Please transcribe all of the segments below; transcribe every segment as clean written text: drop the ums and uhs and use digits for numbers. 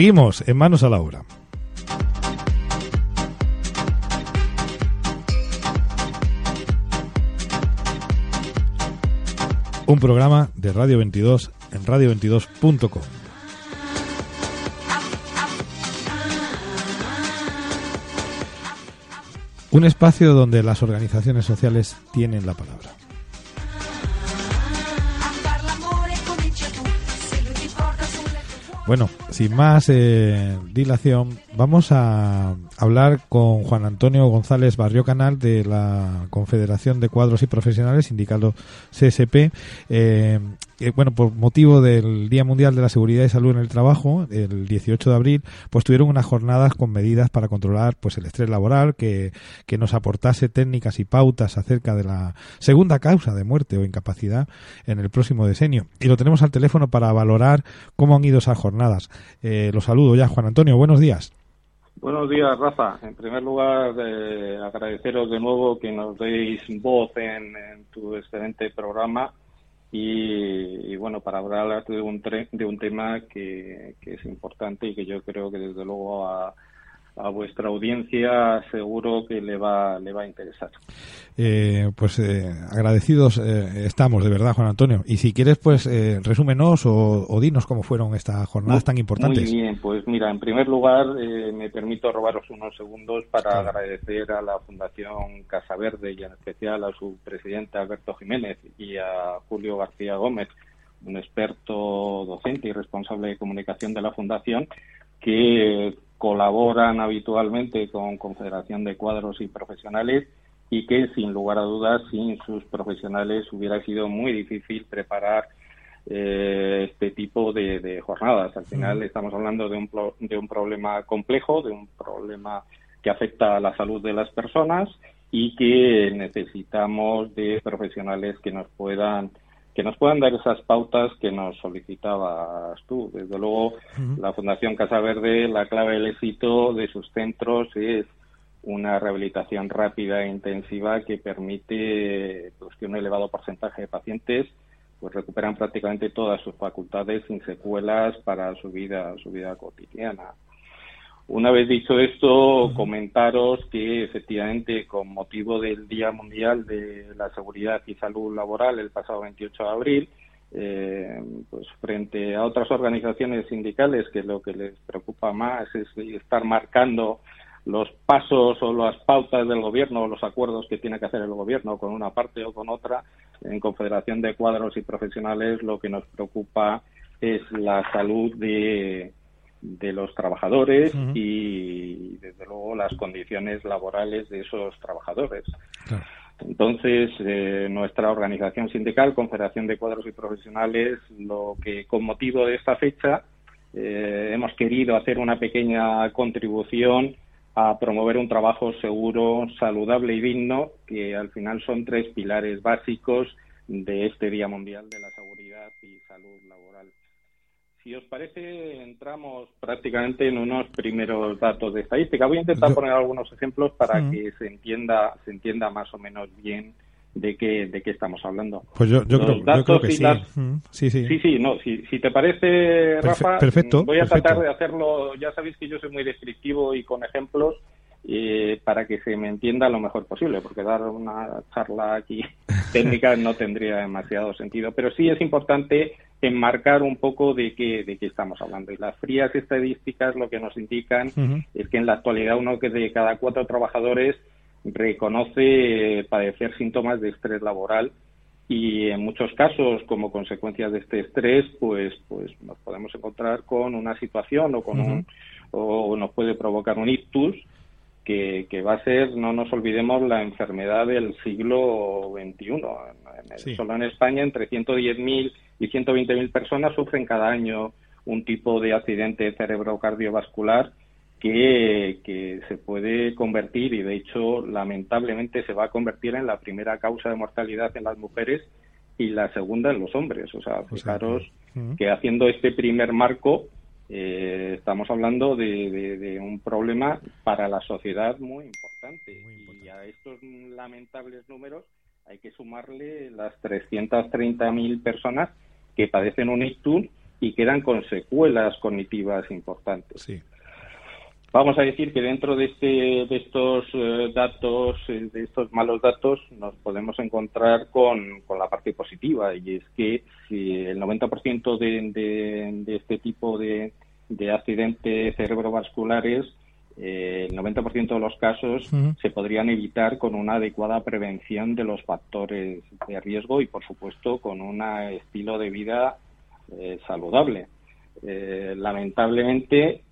Seguimos en Manos a la Obra. Un programa de Radio 22 en radio22.com. Un espacio donde las organizaciones sociales tienen la palabra. Bueno, sin más dilación, vamos a hablar con Juan Antonio González Barrio Canal de la Confederación de Cuadros y Profesionales, sindicato CSP. Bueno, por motivo del Día Mundial de la Seguridad y Salud en el Trabajo, el 18 de abril, pues tuvieron unas jornadas con medidas para controlar pues el estrés laboral, que nos aportase técnicas y pautas acerca de la segunda causa de muerte o incapacidad en el próximo decenio. Y lo tenemos al teléfono para valorar cómo han ido esas jornadas. Los saludo ya, Juan Antonio, buenos días. Buenos días, Rafa. En primer lugar, agradeceros de nuevo que nos deis voz en tu excelente programa y bueno, para hablar de un tema que es importante y que yo creo que desde luego a vuestra audiencia seguro que le va a interesar. Agradecidos estamos, de verdad, Juan Antonio. Y si quieres, pues resúmenos o dinos cómo fueron estas jornadas tan importantes. Muy bien, pues mira, en primer lugar me permito robaros unos segundos para agradecer a la Fundación Casa Verde y en especial a su presidente Alberto Jiménez y a Julio García Gómez, un experto docente y responsable de comunicación de la Fundación, que colaboran habitualmente con Confederación de Cuadros y Profesionales y que, sin lugar a dudas, sin sus profesionales hubiera sido muy difícil preparar este tipo de jornadas. Al final estamos hablando de un problema complejo, de un problema que afecta a la salud de las personas y que necesitamos de profesionales que nos puedan dar esas pautas que nos solicitabas tú. Desde luego, la Fundación Casa Verde, la clave del éxito de sus centros es una rehabilitación rápida e intensiva que permite pues, que un elevado porcentaje de pacientes pues recuperan prácticamente todas sus facultades sin secuelas para su vida cotidiana. Una vez dicho esto, comentaros que efectivamente con motivo del Día Mundial de la Seguridad y Salud Laboral el pasado 28 de abril, pues frente a otras organizaciones sindicales que lo que les preocupa más es estar marcando los pasos o las pautas del gobierno o los acuerdos que tiene que hacer el gobierno con una parte o con otra, en Confederación de Cuadros y Profesionales lo que nos preocupa es la salud de los trabajadores y desde luego las condiciones laborales de esos trabajadores. Claro. Entonces, nuestra organización sindical, Confederación de Cuadros y Profesionales, lo que con motivo de esta fecha hemos querido hacer una pequeña contribución a promover un trabajo seguro, saludable y digno, que al final son 3 pilares básicos de este Día Mundial de la Seguridad y Salud Laboral. Si os parece, entramos prácticamente en unos primeros datos de estadística. Voy a intentar poner algunos ejemplos para que se entienda más o menos bien de qué estamos hablando. Pues yo creo que sí. Si te parece, Rafa, perfecto, voy a tratar de hacerlo. Ya sabéis que yo soy muy descriptivo y con ejemplos para que se me entienda lo mejor posible, porque dar una charla aquí técnica no tendría demasiado sentido. Pero sí es importante enmarcar un poco de qué estamos hablando. Y las frías estadísticas lo que nos indican es que en la actualidad uno de cada 4 trabajadores reconoce padecer síntomas de estrés laboral y en muchos casos como consecuencia de este estrés pues nos podemos encontrar con una situación o con o nos puede provocar un ictus que va a ser, no nos olvidemos, la enfermedad del siglo XXI. Solo en España entre 110.000 y 120.000 personas sufren cada año un tipo de accidente cerebrocardiovascular que se puede convertir, y de hecho lamentablemente se va a convertir en la primera causa de mortalidad en las mujeres y la segunda en los hombres. O sea, fijaros que haciendo este primer marco estamos hablando de un problema para la sociedad muy importante. Y a estos lamentables números hay que sumarle las 330.000 personas que padecen un ictus y quedan con secuelas cognitivas importantes. Sí. Vamos a decir que dentro de estos datos, de estos malos datos, nos podemos encontrar con la parte positiva, y es que si el 90% de este tipo de accidentes cerebrovasculares, el 90% de los casos se podrían evitar con una adecuada prevención de los factores de riesgo y, por supuesto, con un estilo de vida saludable. Lamentablemente,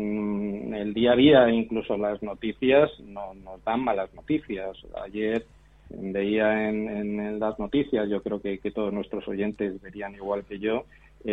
el día a día, incluso las noticias, nos dan malas noticias. Ayer veía en las noticias, yo creo que todos nuestros oyentes verían igual que yo,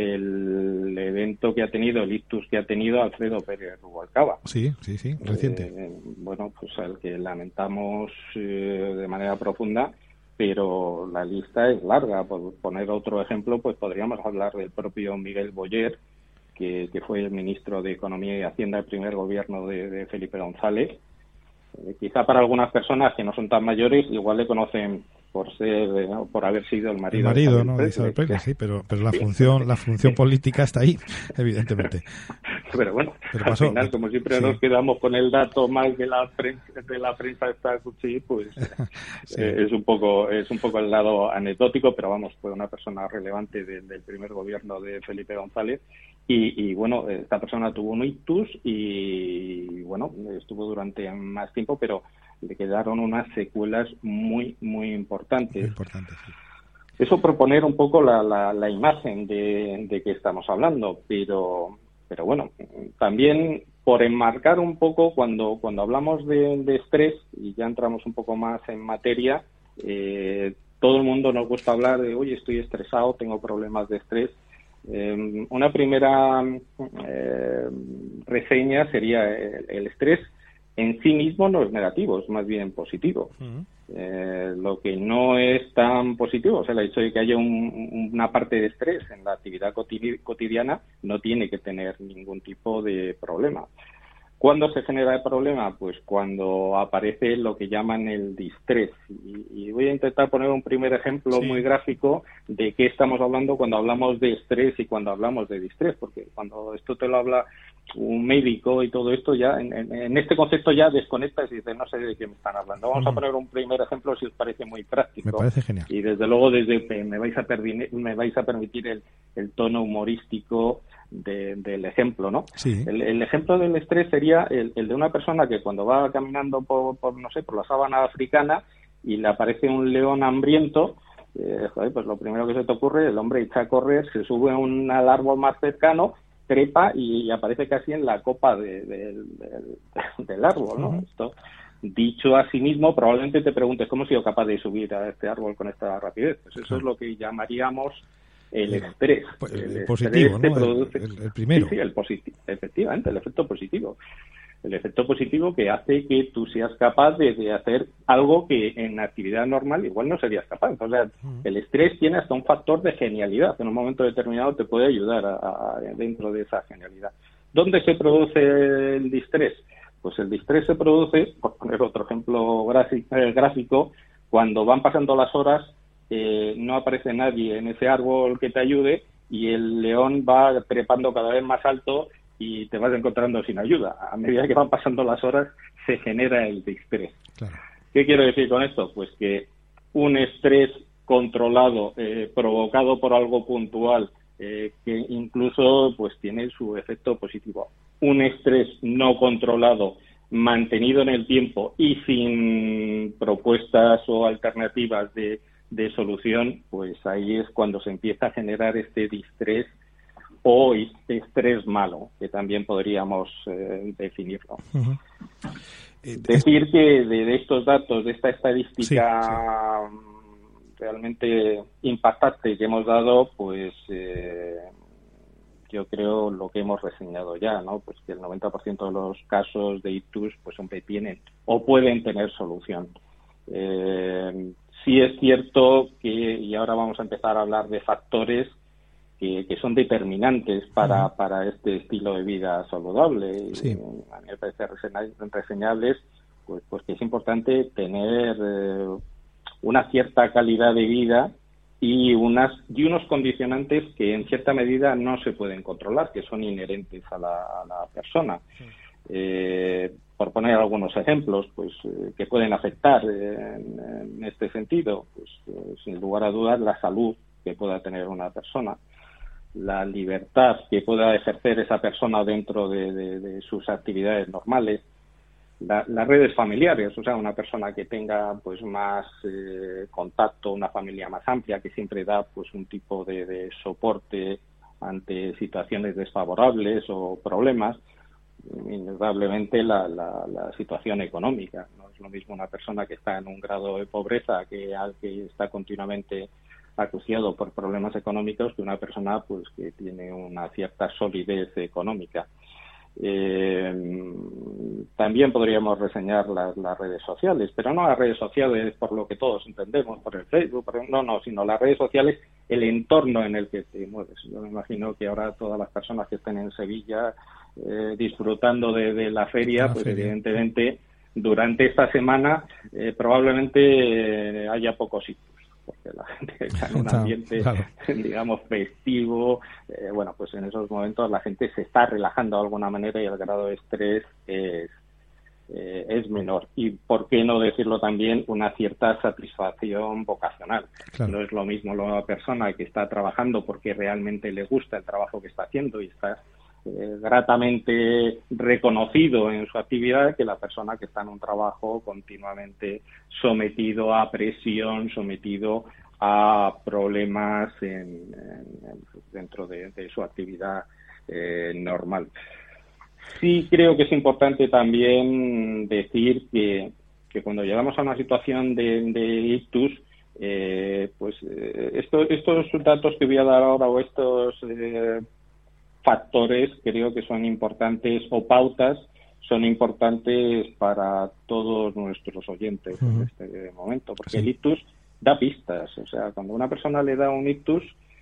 el evento que ha tenido, el ictus que ha tenido Alfredo Pérez Rubalcaba. Sí, reciente. Bueno, pues al que lamentamos de manera profunda, pero la lista es larga. Por poner otro ejemplo, pues podríamos hablar del propio Miguel Boyer, que fue el ministro de Economía y Hacienda del primer gobierno de Felipe González. Quizá para algunas personas que no son tan mayores igual le conocen por haber sido el marido de Isabel Presley, sí, pero la función política está ahí, evidentemente. Pero bueno, al final, como siempre nos quedamos con el dato más de la prensa esta cuchillo, pues es un poco el lado anecdótico, pero vamos, fue una persona relevante del primer gobierno de Felipe González. Y bueno, esta persona tuvo un ictus y bueno, estuvo durante más tiempo, pero le quedaron unas secuelas muy, muy importantes. Muy importantes, sí. Eso proponer un poco la imagen de que estamos hablando, pero bueno, también por enmarcar un poco, cuando hablamos de estrés, y ya entramos un poco más en materia, todo el mundo nos gusta hablar de, oye, estoy estresado, tengo problemas de estrés. Una primera reseña sería el estrés en sí mismo no es negativo, es más bien positivo. Lo que no es tan positivo, o sea, el hecho de que haya una parte de estrés en la actividad cotidiana no tiene que tener ningún tipo de problema. ¿Cuándo se genera el problema? Pues cuando aparece lo que llaman el distrés. Y voy a intentar poner un primer ejemplo muy gráfico de qué estamos hablando cuando hablamos de estrés y cuando hablamos de distrés, porque cuando esto te lo habla un médico y todo esto, ya en este concepto ya desconectas y dices, no sé de qué me están hablando. Vamos a poner un primer ejemplo si os parece muy práctico. Me parece genial. Y desde luego me vais a permitir el tono humorístico del ejemplo, ¿no? Sí. El ejemplo del estrés sería el de una persona que cuando va caminando por la sabana africana y le aparece un león hambriento, pues lo primero que se te ocurre, el hombre echa a correr, se sube al árbol más cercano, trepa y aparece casi en la copa del árbol, ¿no? Esto, dicho a sí mismo, probablemente te preguntes cómo he sido capaz de subir a este árbol con esta rapidez. Pues eso es lo que llamaríamos el estrés. Pues el estrés positivo, ¿no? Produce... El primero. Sí, efectivamente, el efecto positivo. El efecto positivo que hace que tú seas capaz de hacer algo que en actividad normal igual no serías capaz. O sea, el estrés tiene hasta un factor de genialidad. En un momento determinado te puede ayudar dentro de esa genialidad. ¿Dónde se produce el distrés? Pues el distrés se produce, por poner otro ejemplo gráfico, cuando van pasando las horas, no aparece nadie en ese árbol que te ayude y el león va trepando cada vez más alto y te vas encontrando sin ayuda. A medida que van pasando las horas se genera el distrés. Claro. ¿Qué quiero decir con esto? Pues que un estrés controlado, provocado por algo puntual, que incluso pues tiene su efecto positivo. Un estrés no controlado, mantenido en el tiempo y sin propuestas o alternativas de solución, pues ahí es cuando se empieza a generar este distrés o estrés malo, que también podríamos definirlo. Decir que de estos datos, de esta estadística realmente impactante que hemos dado, pues yo creo lo que hemos reseñado ya, ¿no? Pues que el 90% de los casos de ictus pues siempre tienen o pueden tener solución. Sí es cierto que, y ahora vamos a empezar a hablar de factores que son determinantes para este estilo de vida saludable. Sí. A mí me parece reseñables pues que es importante tener una cierta calidad de vida y unos condicionantes que en cierta medida no se pueden controlar, que son inherentes a la persona. Por poner algunos ejemplos, pues que pueden afectar en este sentido, pues sin lugar a dudas la salud que pueda tener una persona, la libertad que pueda ejercer esa persona dentro de sus actividades normales, las redes familiares, o sea, una persona que tenga pues más contacto, una familia más amplia, que siempre da pues un tipo de soporte ante situaciones desfavorables o problemas. Indudablemente la situación económica. No es lo mismo una persona que está en un grado de pobreza que al que está continuamente acuciado por problemas económicos que una persona pues que tiene una cierta solidez económica. También podríamos reseñar las redes sociales, pero no las redes sociales por lo que todos entendemos, por el Facebook, sino las redes sociales, el entorno en el que te mueves. Yo me imagino que ahora todas las personas que estén en Sevilla disfrutando de la feria, pues evidentemente durante esta semana probablemente haya pocos sitios, porque la gente está en un ambiente, digamos, festivo. Bueno, pues en esos momentos la gente se está relajando de alguna manera y el grado de estrés es menor. Y, ¿por qué no decirlo también? Una cierta satisfacción vocacional. Claro. No es lo mismo la persona que está trabajando porque realmente le gusta el trabajo que está haciendo y está gratamente reconocido en su actividad, que la persona que está en un trabajo continuamente sometido a presión, sometido a problemas dentro de su actividad normal. Sí creo que es importante también decir que cuando llegamos a una situación de ictus, estos datos que voy a dar ahora o estos factores creo que son importantes, o pautas son importantes para todos nuestros oyentes en este momento, porque el ictus da pistas. O sea, cuando una persona le da un ictus,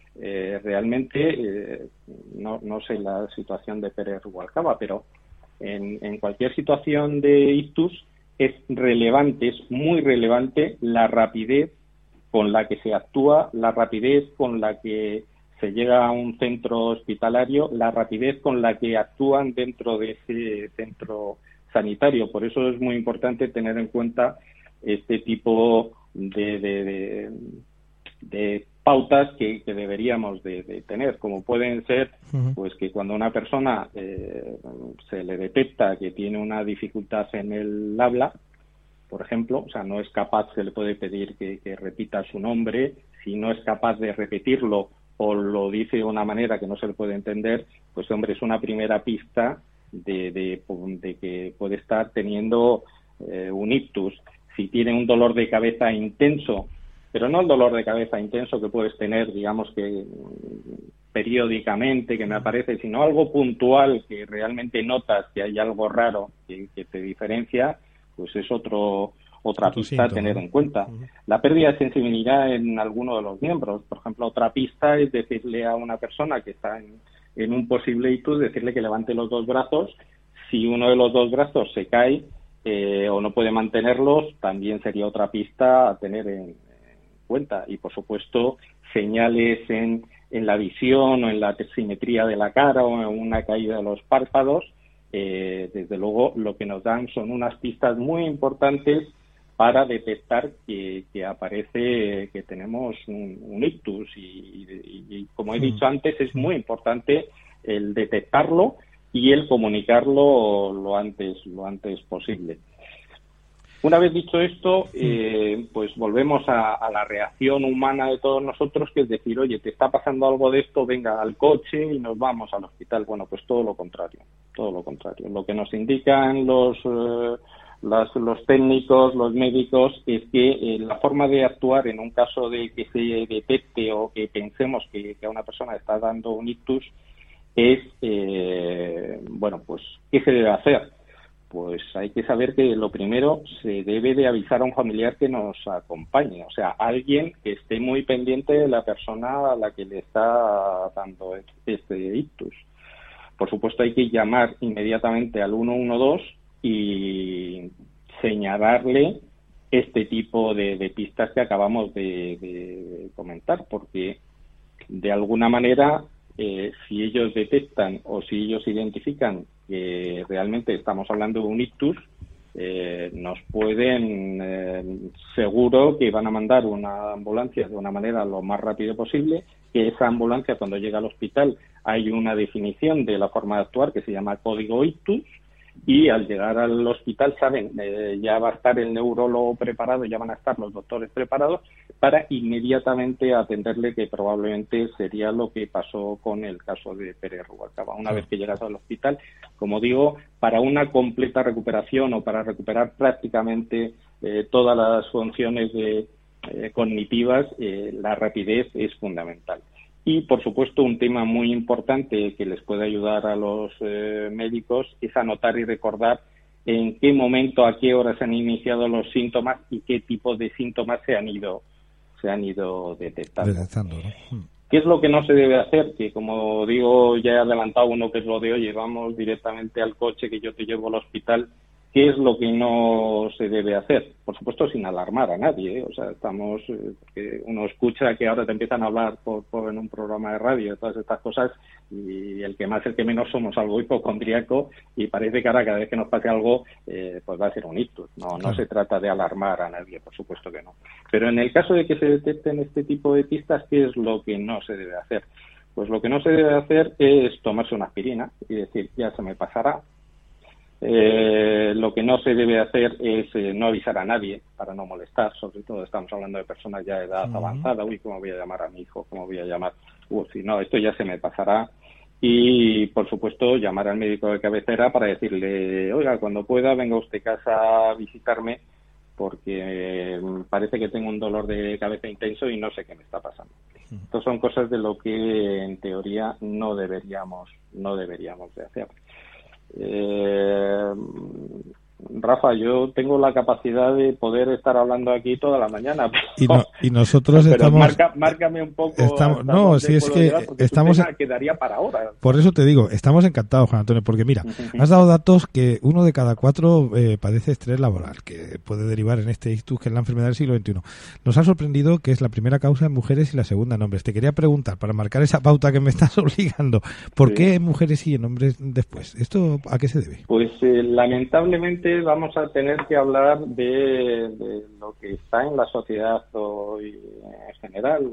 realmente no sé la situación de Pérez Rubalcaba, pero en cualquier situación de ictus es relevante, es muy relevante la rapidez con la que se actúa, la rapidez con la que se llega a un centro hospitalario, la rapidez con la que actúan dentro de ese centro sanitario. Por eso es muy importante tener en cuenta este tipo de pautas que deberíamos de tener, como pueden ser pues que cuando a una persona se le detecta que tiene una dificultad en el habla, por ejemplo, o sea, no es capaz, se le puede pedir que repita su nombre. Si no es capaz de repetirlo o lo dice de una manera que no se le puede entender, pues hombre, es una primera pista de que puede estar teniendo un ictus. Si tiene un dolor de cabeza intenso, pero no el dolor de cabeza intenso que puedes tener, digamos que periódicamente, que me aparece, sino algo puntual que realmente notas que hay algo raro que te diferencia, pues es otra pista a tener en cuenta. La pérdida de sensibilidad en alguno de los miembros, por ejemplo, otra pista es decirle a una persona que está en un posible ictus, decirle que levante los dos brazos. Si uno de los dos brazos se cae o no puede mantenerlos, también sería otra pista a tener en cuenta. Y, por supuesto, señales en la visión o en la simetría de la cara o en una caída de los párpados, desde luego lo que nos dan son unas pistas muy importantes para detectar que aparece, que tenemos un ictus y como he dicho antes, es muy importante el detectarlo y el comunicarlo lo antes posible. Una vez dicho esto, pues volvemos a la reacción humana de todos nosotros, que es decir, oye, te está pasando algo de esto, venga al coche y nos vamos al hospital. Bueno, pues todo lo contrario. Lo que nos indican los técnicos, los médicos, es que la forma de actuar en un caso de que se detecte o que pensemos que a una persona está dando un ictus es, pues, ¿qué se debe hacer? Pues hay que saber que lo primero se debe de avisar a un familiar que nos acompañe, o sea, alguien que esté muy pendiente de la persona a la que le está dando este ictus. Por supuesto, hay que llamar inmediatamente al 112 y señalarle este tipo de pistas que acabamos de comentar, porque de alguna manera, si ellos detectan o si ellos identifican que realmente estamos hablando de un ictus, nos pueden, seguro que van a mandar una ambulancia de una manera lo más rápido posible, que esa ambulancia, cuando llega al hospital, hay una definición de la forma de actuar que se llama código ictus, y al llegar al hospital saben, ya va a estar el neurólogo preparado, ya van a estar los doctores preparados para inmediatamente atenderle, que probablemente sería lo que pasó con el caso de Pérez Rubalcaba. Una vez que llegas al hospital, como digo, para una completa recuperación o para recuperar prácticamente todas las funciones cognitivas, la rapidez es fundamental. Y, por supuesto, un tema muy importante que les puede ayudar a los médicos es anotar y recordar en qué momento, a qué hora se han iniciado los síntomas y qué tipo de síntomas se han ido detectando. ¿No? ¿Qué es lo que no se debe hacer? Que, como digo, ya he adelantado uno, que es lo de, oye, vamos directamente al coche que yo te llevo al hospital. ¿Qué es lo que no se debe hacer? Por supuesto, sin alarmar a nadie, ¿eh? O sea, porque uno escucha que ahora te empiezan a hablar en un programa de radio de todas estas cosas, y el que más, el que menos somos algo hipocondríaco, y parece que ahora cada vez que nos pase algo, pues va a ser un ictus. No se trata de alarmar a nadie, por supuesto que no. Pero en el caso de que se detecten este tipo de pistas, ¿qué es lo que no se debe hacer? Pues lo que no se debe hacer es tomarse una aspirina y decir, ya se me pasará. Lo que no se debe hacer es no avisar a nadie para no molestar, sobre todo estamos hablando de personas ya de edad avanzada. Uy, ¿cómo voy a llamar a mi hijo? ¿Cómo voy a llamar? Si no, esto ya se me pasará. Y, por supuesto, llamar al médico de cabecera para decirle, oiga, cuando pueda, venga usted a casa a visitarme, porque parece que tengo un dolor de cabeza intenso y no sé qué me está pasando. Estas son cosas de lo que, en teoría, no deberíamos de hacer. Rafa, yo tengo la capacidad de poder estar hablando aquí toda la mañana, y nosotros pero estamos... márcame un poco. No, si es que estamos... quedaría para ahora. Por eso te digo, estamos encantados, Juan Antonio, porque mira, has dado datos que 1 de cada 4 padece estrés laboral, que puede derivar en este ictus, que es la enfermedad del siglo XXI. Nos ha sorprendido que es la primera causa en mujeres y la segunda en hombres. Te quería preguntar, para marcar esa pauta que me estás obligando, ¿por qué en mujeres y en hombres después? ¿Esto a qué se debe? Pues lamentablemente vamos a tener que hablar de lo que está en la sociedad hoy en general.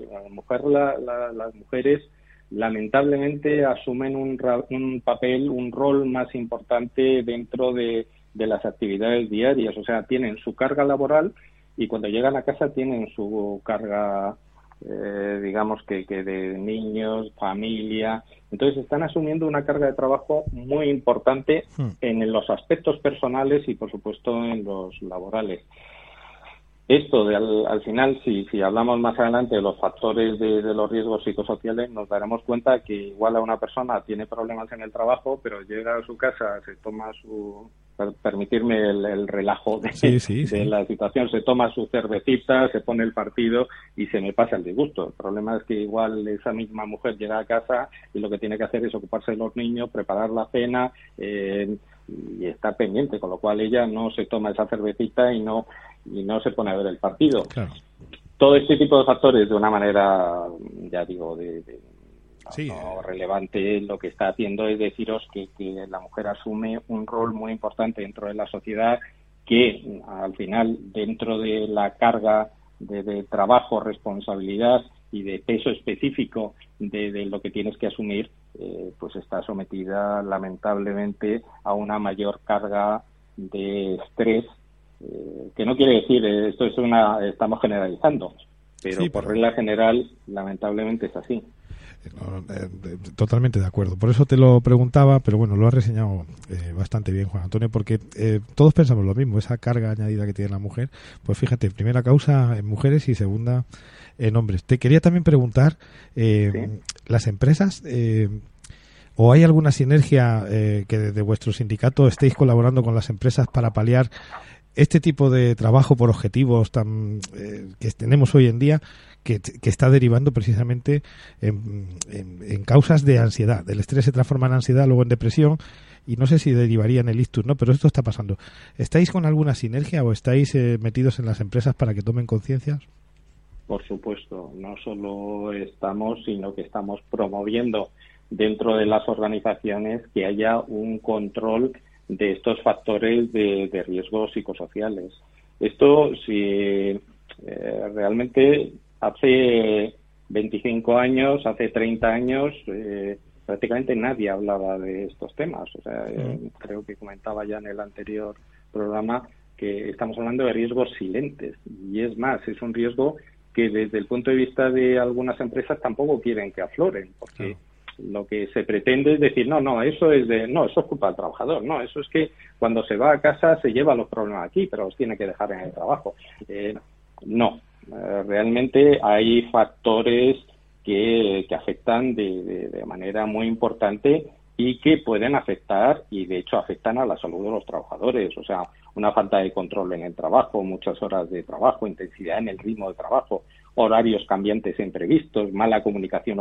Las mujeres lamentablemente asumen un papel, un rol más importante dentro de las actividades diarias. O sea, tienen su carga laboral y cuando llegan a casa tienen su carga, digamos que de niños, familia. Entonces están asumiendo una carga de trabajo muy importante en los aspectos personales y, por supuesto, en los laborales. Esto, al final, si hablamos más adelante de los factores de los riesgos psicosociales, nos daremos cuenta que igual a una persona tiene problemas en el trabajo, pero llega a su casa, se toma permitirme el relajo de la situación, se toma su cervecita, se pone el partido y se me pasa el disgusto. El problema es que igual esa misma mujer llega a casa y lo que tiene que hacer es ocuparse de los niños, preparar la cena, y estar pendiente, con lo cual ella no se toma esa cervecita y no se pone a ver el partido. Claro. Todo este tipo de factores, de una manera, ya digo, no relevante, lo que está haciendo es deciros que la mujer asume un rol muy importante dentro de la sociedad, que al final, dentro de la carga de trabajo, responsabilidad y de peso específico de lo que tienes que asumir, pues está sometida lamentablemente a una mayor carga de estrés, que no quiere decir, estamos generalizando, pero por regla general lamentablemente es así. Totalmente de acuerdo. Por eso te lo preguntaba, pero bueno, lo has reseñado bastante bien, Juan Antonio, porque todos pensamos lo mismo, esa carga añadida que tiene la mujer. Pues fíjate, primera causa en mujeres y segunda en hombres. Te quería también preguntar, las empresas, ¿o hay alguna sinergia que desde vuestro sindicato estéis colaborando con las empresas para paliar este tipo de trabajo por objetivos que tenemos hoy en día, que está derivando precisamente en causas de ansiedad? El estrés se transforma en ansiedad, luego en depresión, y no sé si derivaría en el ictus, ¿no? Pero esto está pasando. ¿Estáis con alguna sinergia o estáis metidos en las empresas para que tomen conciencias? Por supuesto, no solo estamos, sino que estamos promoviendo dentro de las organizaciones que haya un control de estos factores de riesgos psicosociales. Esto, si realmente hace 25 años, hace 30 años, prácticamente nadie hablaba de estos temas. O sea, creo que comentaba ya en el anterior programa que estamos hablando de riesgos silentes. Y es más, es un riesgo que desde el punto de vista de algunas empresas tampoco quieren que afloren, porque lo que se pretende es decir, eso es culpa del trabajador, eso es que cuando se va a casa se lleva los problemas aquí, pero los tiene que dejar en el trabajo. Realmente hay factores que afectan de manera muy importante y que pueden afectar, y de hecho afectan a la salud de los trabajadores. O sea, una falta de control en el trabajo, muchas horas de trabajo, intensidad en el ritmo de trabajo, horarios cambiantes e imprevistos, mala comunicación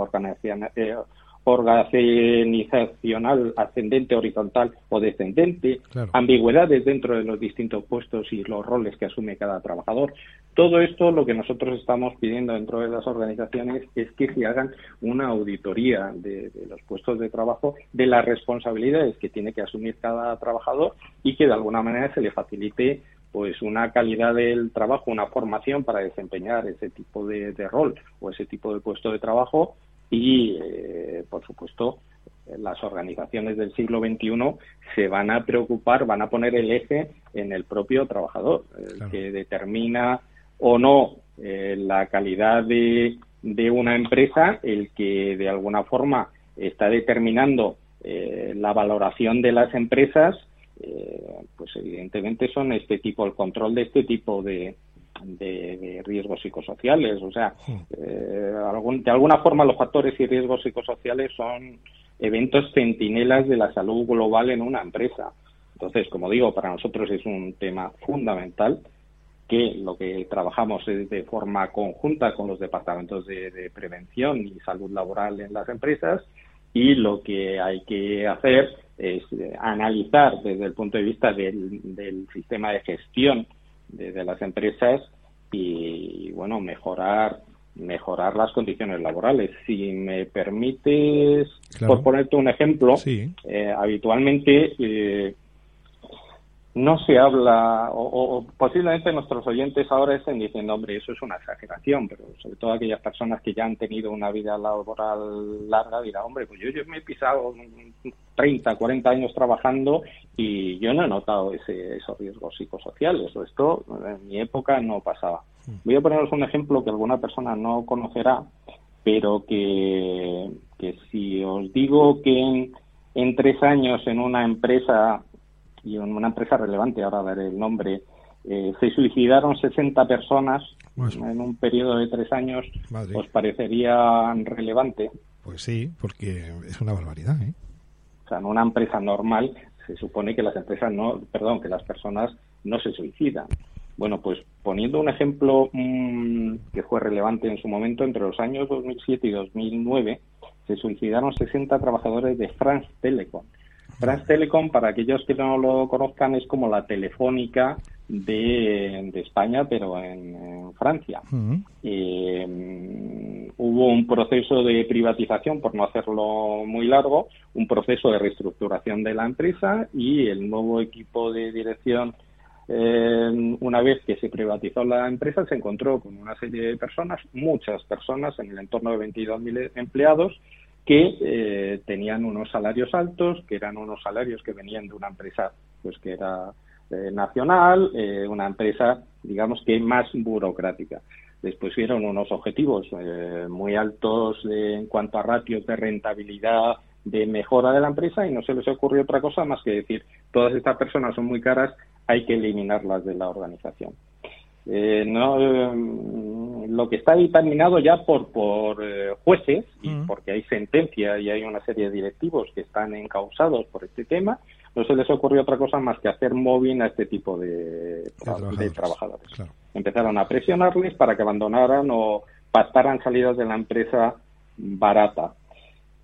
organizacional ascendente, horizontal o descendente, ambigüedades dentro de los distintos puestos y los roles que asume cada trabajador. Todo esto, lo que nosotros estamos pidiendo dentro de las organizaciones es que se hagan una auditoría de los puestos de trabajo, de las responsabilidades que tiene que asumir cada trabajador y que de alguna manera se le facilite pues una calidad del trabajo, una formación para desempeñar ese tipo de rol o ese tipo de puesto de trabajo. Y, por supuesto, las organizaciones del siglo XXI se van a preocupar, van a poner el eje en el propio trabajador, el que determina o no la calidad de una empresa, el que de alguna forma está determinando la valoración de las empresas, pues evidentemente son el control de este tipo de riesgos psicosociales. O sea, de alguna forma los factores y riesgos psicosociales son eventos centinelas de la salud global en una empresa. Entonces, como digo, para nosotros es un tema fundamental que lo que trabajamos es de forma conjunta con los departamentos de prevención y salud laboral en las empresas, y lo que hay que hacer es analizar desde el punto de vista del sistema de gestión de las empresas y bueno, mejorar las condiciones laborales. Si me permites, por ponerte un ejemplo, habitualmente no se habla, o posiblemente nuestros oyentes ahora estén diciendo, hombre, eso es una exageración, pero sobre todo aquellas personas que ya han tenido una vida laboral larga dirán, hombre, pues yo me he pisado 30, 40 años trabajando y yo no he notado esos riesgos psicosociales, o esto en mi época no pasaba. Voy a poneros un ejemplo que alguna persona no conocerá, pero que si os digo que en 3 años en una empresa, y en una empresa relevante, ahora daré el nombre, se suicidaron 60 personas en un periodo de 3 años, madre. ¿Os parecería relevante? Pues sí, porque es una barbaridad, ¿eh? O sea, en una empresa normal se supone que las personas no se suicidan. Bueno, pues poniendo un ejemplo que fue relevante en su momento, entre los años 2007 y 2009 se suicidaron 60 trabajadores de France Telecom. France Telecom, para aquellos que no lo conozcan, es como la Telefónica de España, pero en Francia. Hubo un proceso de privatización, por no hacerlo muy largo, un proceso de reestructuración de la empresa, y el nuevo equipo de dirección, una vez que se privatizó la empresa, se encontró con una serie de personas, muchas personas, en el entorno de 22.000 empleados, que tenían unos salarios altos, que eran unos salarios que venían de una empresa pues que era nacional, una empresa, digamos que más burocrática. Les pusieron unos objetivos muy altos en cuanto a ratios de rentabilidad, de mejora de la empresa, y no se les ocurrió otra cosa más que decir, todas estas personas son muy caras, hay que eliminarlas de la organización. Lo que está determinado ya por jueces, y porque hay sentencia y hay una serie de directivos que están encausados por este tema, no se les ocurrió otra cosa más que hacer mobbing a este tipo de trabajadores. Claro. Empezaron a presionarles para que abandonaran o pactaran salidas de la empresa barata.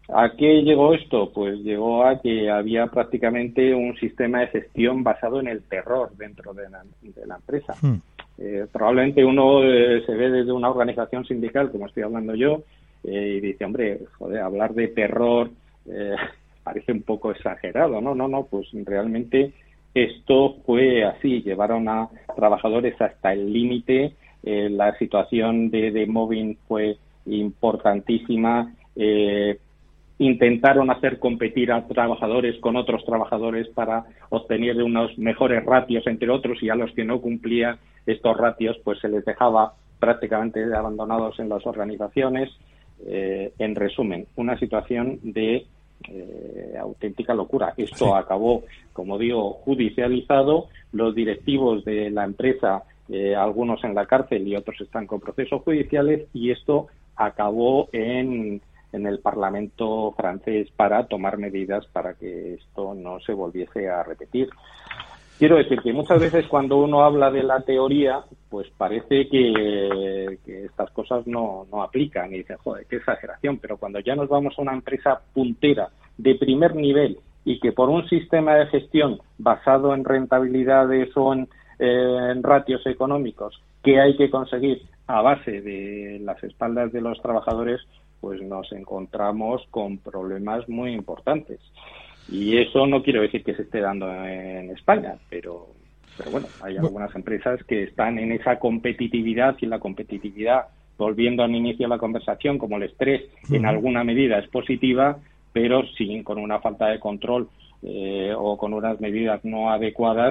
¿A qué llegó esto? Pues llegó a que había prácticamente un sistema de gestión basado en el terror dentro de la empresa. Probablemente uno se ve desde una organización sindical, como estoy hablando yo, y dice, hombre, joder, hablar de terror parece un poco exagerado. No, pues realmente esto fue así. Llevaron a trabajadores hasta el límite. La situación de mobbing fue importantísima. Intentaron hacer competir a trabajadores con otros trabajadores para obtener unos mejores ratios entre otros, y a los que no cumplían estos ratios pues se les dejaba prácticamente abandonados en las organizaciones. En resumen, una situación de auténtica locura. Esto acabó, como digo, judicializado. Los directivos de la empresa, algunos en la cárcel y otros están con procesos judiciales, y esto acabó en el Parlamento francés para tomar medidas para que esto no se volviese a repetir. Quiero decir que muchas veces cuando uno habla de la teoría, pues parece que estas cosas no aplican y dicen, joder, qué exageración, pero cuando ya nos vamos a una empresa puntera de primer nivel y que por un sistema de gestión basado en rentabilidades o en ratios económicos que hay que conseguir a base de las espaldas de los trabajadores, pues nos encontramos con problemas muy importantes. Y eso no quiero decir que se esté dando en España, pero bueno, hay algunas empresas que están en esa competitividad, y la competitividad, volviendo al inicio de la conversación, como el estrés en alguna medida es positiva, pero con una falta de control o con unas medidas no adecuadas,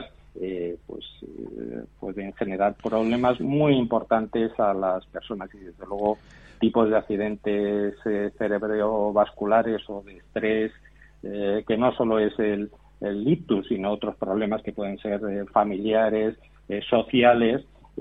pueden generar problemas muy importantes a las personas, y desde luego tipos de accidentes cerebrovasculares o de estrés, que no solo es el ictus, sino otros problemas que pueden ser familiares, sociales,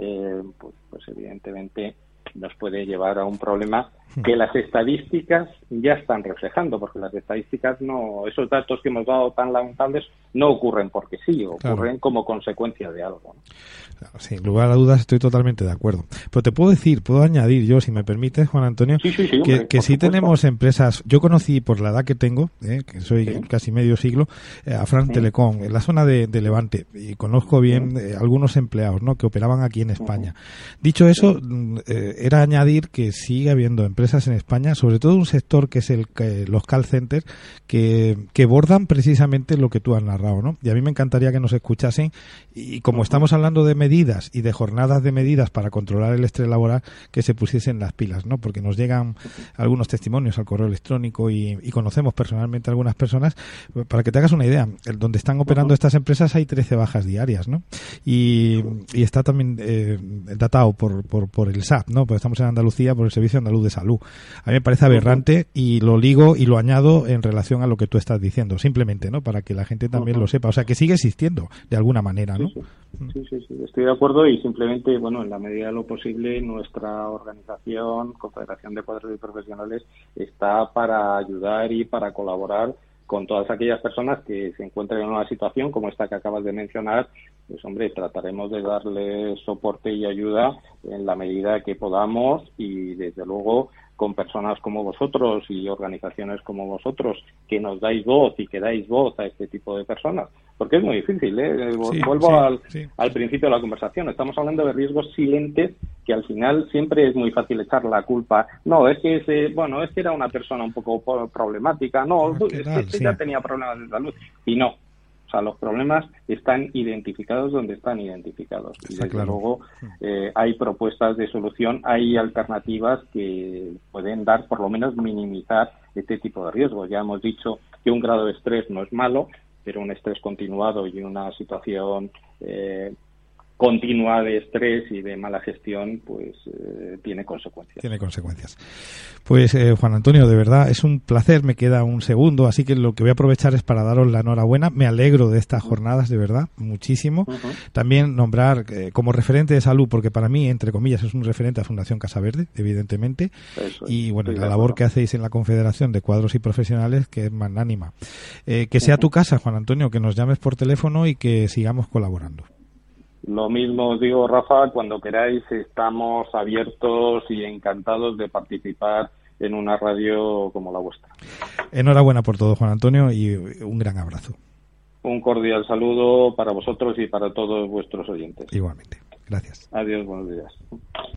pues evidentemente nos puede llevar a un problema que las estadísticas ya están reflejando, porque las estadísticas esos datos que hemos dado tan lamentables no ocurren porque sí, ocurren como consecuencia de algo, ¿no? Claro, sin lugar a dudas estoy totalmente de acuerdo. Pero te puedo añadir yo, si me permites, Juan Antonio, hombre, que sí tenemos empresas. Yo conocí, por la edad que tengo, que soy casi medio siglo, a Fran Telecom, en la zona de Levante, y conozco bien algunos empleados, ¿no?, que operaban aquí en España. Dicho eso, era añadir que sigue habiendo empresas en España, sobre todo un sector que es los call centers, que bordan precisamente lo que tú has narrado, ¿no? Y a mí me encantaría que nos escuchasen, y como estamos hablando de medidas y de jornadas de medidas para controlar el estrés laboral, que se pusiesen las pilas, ¿no? Porque nos llegan algunos testimonios al correo electrónico y conocemos personalmente a algunas personas. Para que te hagas una idea, donde están operando estas empresas hay 13 bajas diarias, ¿no? Y está también datado por el SAP, ¿no? Pues estamos en Andalucía, por el Servicio Andaluz de Salud. A mí me parece aberrante, y lo ligo y lo añado en relación a lo que tú estás diciendo, simplemente, ¿no?, para que la gente también lo sepa. O sea, que sigue existiendo de alguna manera, ¿no? Sí, estoy de acuerdo, y simplemente, bueno, en la medida de lo posible, nuestra organización, Confederación de Cuadros y Profesionales, está para ayudar y para colaborar con todas aquellas personas que se encuentren en una situación como esta que acabas de mencionar. Pues hombre, trataremos de darles soporte y ayuda en la medida que podamos, y desde luego con personas como vosotros y organizaciones como vosotros, que nos dais voz y que dais voz a este tipo de personas, porque es muy difícil, ¿eh? Vuelvo al principio de la conversación. Estamos hablando de riesgos silentes, que al final siempre es muy fácil echar la culpa. No, es que era una persona un poco problemática. No, es que ya tenía problemas de salud. Y no. O sea, los problemas están identificados donde están identificados. Y desde luego hay propuestas de solución, hay alternativas que pueden dar, por lo menos minimizar este tipo de riesgos. Ya hemos dicho que un grado de estrés no es malo, pero un estrés continuado y una situación continua de estrés y de mala gestión, pues tiene consecuencias. Pues Juan Antonio, de verdad es un placer. Me queda un segundo, así que lo que voy a aprovechar es para daros la enhorabuena. Me alegro de estas jornadas, de verdad, muchísimo. También nombrar como referente de salud, porque para mí, entre comillas, es un referente a Fundación Casa Verde, evidentemente. Y bueno, la labor que hacéis en la Confederación de Cuadros y Profesionales, que es magnánima. Que sea tu casa, Juan Antonio, que nos llames por teléfono y que sigamos colaborando. Lo mismo os digo, Rafa, cuando queráis estamos abiertos y encantados de participar en una radio como la vuestra. Enhorabuena por todo, Juan Antonio, y un gran abrazo. Un cordial saludo para vosotros y para todos vuestros oyentes. Igualmente. Gracias. Adiós, buenos días.